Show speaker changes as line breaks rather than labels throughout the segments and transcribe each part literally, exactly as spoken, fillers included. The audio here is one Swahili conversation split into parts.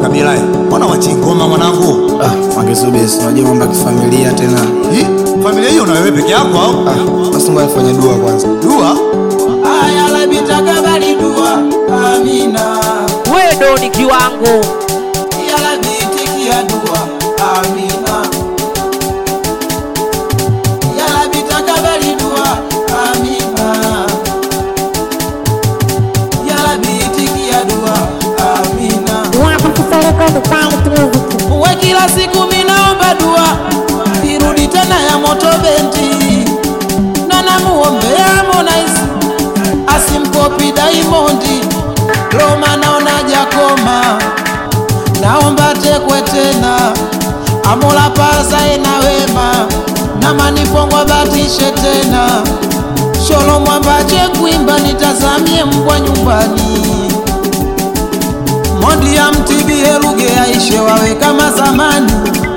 Makabila, mbona wachingoma mwanangu?
Ah, wangesubiri, unajua mambo ya kifamilia tena.
Hii familia hiyo na wewe peke yako au?
Ah, basi ngoja nifanye dua kwanza.
Dua?
Aya la bitakabali dua. Amina.
Wewe ndo ni kiwango.
Ya la bitikia dua. Amina. Ya la bitakabali dua. Amina. Ya la bitikia dua. Amina. Uwe kila siku minaomba dua, irudi tena ya moto bendi. Na namuombea Harmonize asimkopi Diamond. Roma naona jakoma, naomba tekwe tena. Amola paza ena wema, na manifongwa batishe tena. Sholo mwambache kuimba nitazamie mbwa nyumbani. Mondi ya mtibie luge aishe wawe kama zamani.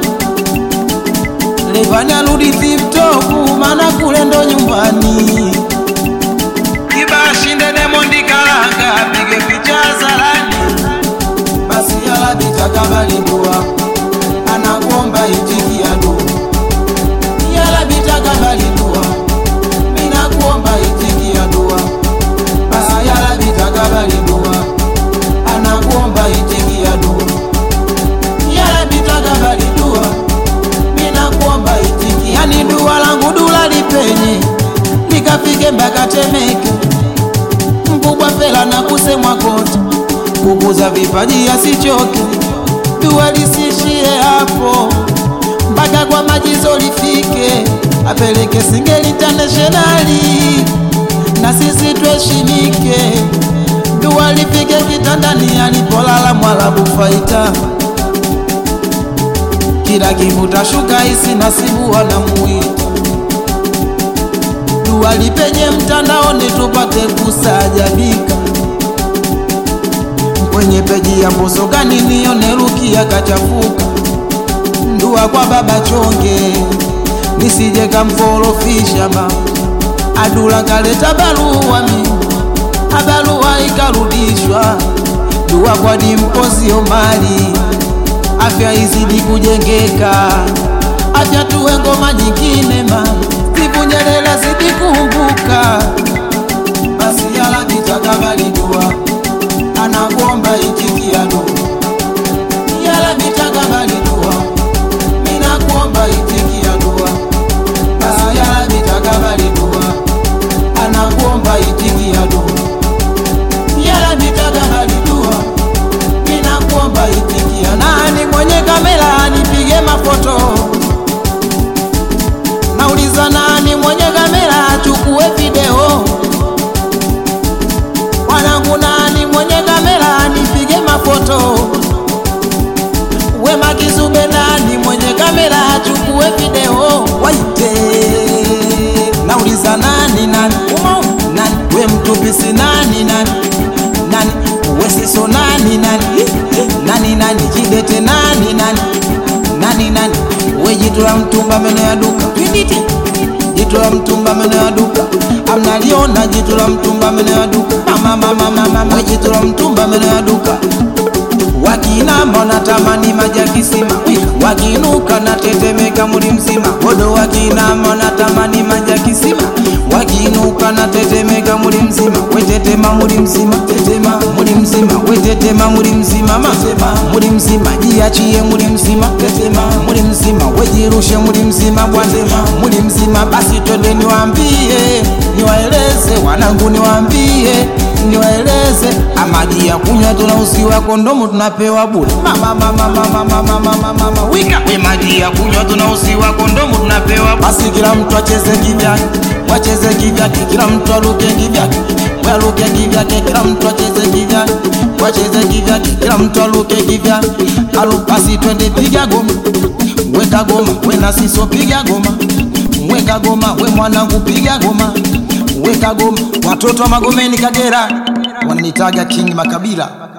Levani aludi TikTok mana kule ndo nyumbani. Kibashi ndene Mondi Kalanga pige picha zalani. Basi yala bitakabali dua, anakuomba itikia dua. Yala bitakabali dua, mina kuomba itikia dua. Basi yala bitakabali dua, anakuomba itikia dua. Yala bitakabali dua, mina kuomba itikia. Yani dua langu dula lipenye, likafike mpaka Temeke. Mkubwa fela na kusemwa kote, kukuza vipaji asichoke. Dua lisishie hapo, mpaka kwa Majizo lifike. Apeleke Singeli internationali, na sisi tuheshimike. Dua lifike kitandani alipolala Mwarabu Faita. Kila kivuta shuka isi nasibu wanamuita. Dua lipenye mtandaoni tupate kusajabika. Kwenye peji ya Mbosso gani nione Rukia kachafuka. Dua kwa baba chonge, nisije kamforofisha ma. Adula kaleta barua mi, abarua ikarudishwa. Dua kwa Dimpozi Omari, afya izidi kujengeka. Afya tuwe ngoma nyingine ma, Steve Nyerere zidi kumbuka. Basi yala bitakabali dua, anakuomba itikia dua. Yala bitakabali dua, mina kuomba itikia dua. Basi yala bitakabali dua, anakuomba itikia dua. Yala bitakabali dua, mina kuomba itikia. Nani mwenye kamera anipige mafoto? Nauliza nani mwenye kamera achukue video? Wanangu nani mwenye kamera anipige mafoto? Wema Kizube nani mwenye kamera achukue video? Waite. Nauliza nani nani? Nani? We Mtupisi nani nani? Nani? We Siso nani nani? Nani nani? Jidete nani nani? Nani nani? We Jitu la Mtumba meno ya duka. Twinditi. Jitu la Mtumba meno ya duka. Amnaliona Jitu la Mtumba meno ya duka. Mama mama mama. We Jitu la Mtumba meno ya duka. Wakinama natamani maji ya kisima, wakinuka na tetemeka muri mzima. Bodo wakinama natamani maji ya kisima, wakinuka na tetemeka muri mzima. Wetetema muri mzima, tetema muri mzima. Wetetema muri mzima, matema muri mzima. Jiachie muri mzima, tetema muri mzima. Wejirushe muri mzima, bwatema muri mzima. Basi twende niwaambie, niwaeleze wanangu, niwaambie niwaeleze. Amaji ya kunywa tunauziwa, kondomu tunapewa bure. Mama mama mama mama mama mama wika. We maji ya kunywa tunauziwa, kondomu tunapewa. Basi kila mtu acheze kivyake, wacheze kivyake. Kila mtu aruke kivyake, waruke kivyake. Kila mtu acheze kivyake, wacheze kivyake. Kila mtu aruke kivyake, alu. Basi twende piga goma, weka goma. We na Siso piga goma, weka goma. We mwanangu piga goma, weka goma. Watoto wa Magomeni Kagera wananitaga King Makabila.